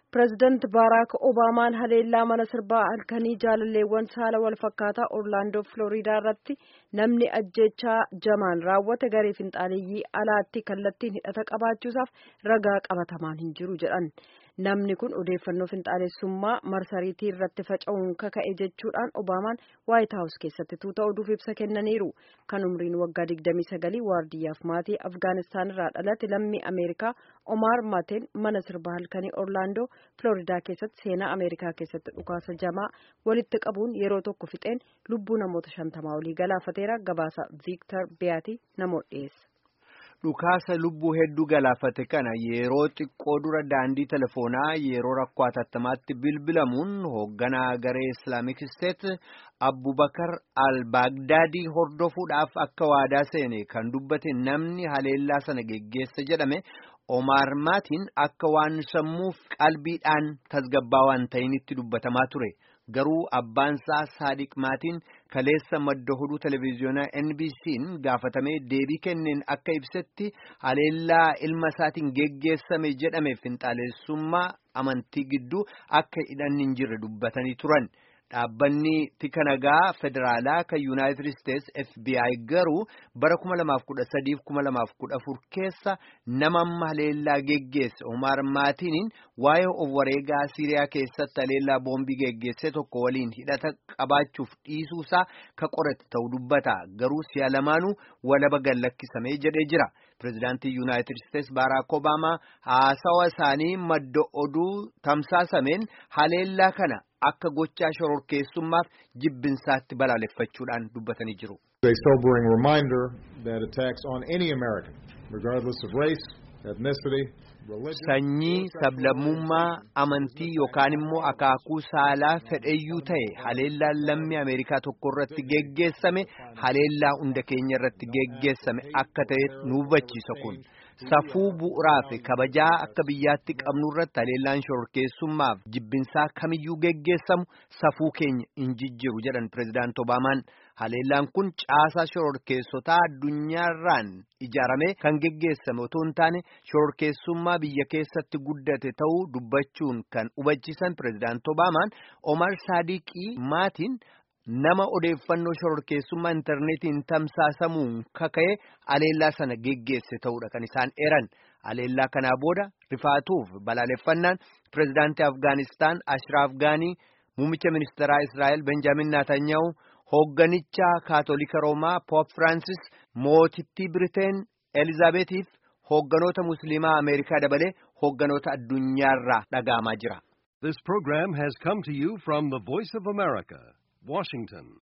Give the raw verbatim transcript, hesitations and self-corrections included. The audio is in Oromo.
President Barack Obamaan haleellaa mana sirbaa halkanii jaalalleewwan saala wal fakkaataa Orlaandoo Floriidaa irratti namni ajjeechaa jamaan raawwate garee finxaaleeyyii alaatti kallattiin hidhata qabaachuusaaf ragaa qabatamaan hin jiru jedhan. Namni kun odeeffannoo finxaalessummaa marsariitii irratti faca'uun kaka'e jechuudhaan Obaamaan White House keessatti tuuta oduuf ibsa kennaniiru. Kan umriin waggaa digdamii sagalii waardiyyaaf maatii Afgaanistaan irraa dhalate lammii Ameerikaa Omar Mateen mana sirbaa halkanii Orlaandoo Floriidaa keessatti seenaa Ameerikaa keessatti dhukaasa jamaa walitti qabuun yeroo tokko fixeen lubbuu namoota shantamaa olii galaafateera. Gabaasa Victor Beatty namoota dhiyeessa. Dhukaasa lubbuu hedduu galaafate kana yeroo xiqqoo dura daandii telefoonaa yeroo rakkoo hatattamaatti bilbilamuun hoogganaa garee Islamic State Abubakar al-Baghdadi hordofuudhaaf akka waadaa seene kan dubbate namni haleellaa sana geggeessa jedhame Omar Maatiin akka waan sammuuf qalbiidhaan tasgabbaa waan ta'initti dubbatamaa ture. Garuu abbaansaa Saadiq Maatiin kaleessa madda oduu televiziyoonaa N B C'n gaafatamee deebii kenneen akka ibsetti haleellaa ilma isaatiin geggeessame jedhame finxaalessummaa amantii gidduu akka hidhanni hin jirre dubbatanii turan. Dhaabbanni tika nagaa federaalaa kan United States F B I garuu bara kuma lamaaf kudha sadii fi kuma lamaaf kudha afur keessa nama amma haleellaa geggeesse Omar Maatiniin waa'ee of wareegaa Siiriyaa keessatti haleellaa boombii geggeesse tokko waliin hidhata qabaachuuf dhiisuusaa ka qorate ta'uu dubbata. Garuu si'a lamaanuu walaba gallakkisamee jedhee jira. Pireezidaantii United States Barack Obama haasawa isaanii madda oduu tamsaasameen haleellaa kana akka gochaa shororkeessummaaf jibbinsaatti balaaleffachuudhaan dubbatanii jiru. A sobering reminder that attacks on any American, regardless of race, ethnicity, religion, sanyii, sablammummaa, amantii yookaan immoo akaakuu saalaa fedheyyuu ta'e haleellaan lammii Ameerikaa tokko irratti geggeessame haleellaa hunda keenya irratti geggeessame akka ta'e nu hubachiisa kun. Safuu bu'uuraa fi kabajaa akka biyyaatti qabnu irratti haleellaan shororkeessummaaf jibbinsaa kamiyyuu geggeessamu safuu keenya hin jijjiiru jedhan Pireezidaant Obaamaan. Haleellaan kun caasaa shororkeessotaa addunyaarraan ijaaramee kan geggeessame otoo hin taane shororkeessummaa biyya keessatti guddate ta'uu dubbachuun kan hubachiisan Pireezidaant Obaamaan Omar Saadiqii Maatiin nama odeeffannoo shororkeessummaa intarneetiin tamsaasamuun kaka'ee haleellaa sana geggeesse ta'uudha kan isaan eeran. Haleellaa kanaa booda rifaatuuf balaaleffannaan pireezidaantii Afgaanistaan Ashraf Ghani, muummicha ministeeraa Israa'el Benjamin Netanyahu, hoogganicha Kaatolika Roomaa Pope Francis, mootittii Biriteen Elizaabeetiif hoogganoota Musliimaa Ameerikaa dabalee hoogganoota addunyaarraa dhaga'amaa jira. This program has come to you from the Voice of America, Washington.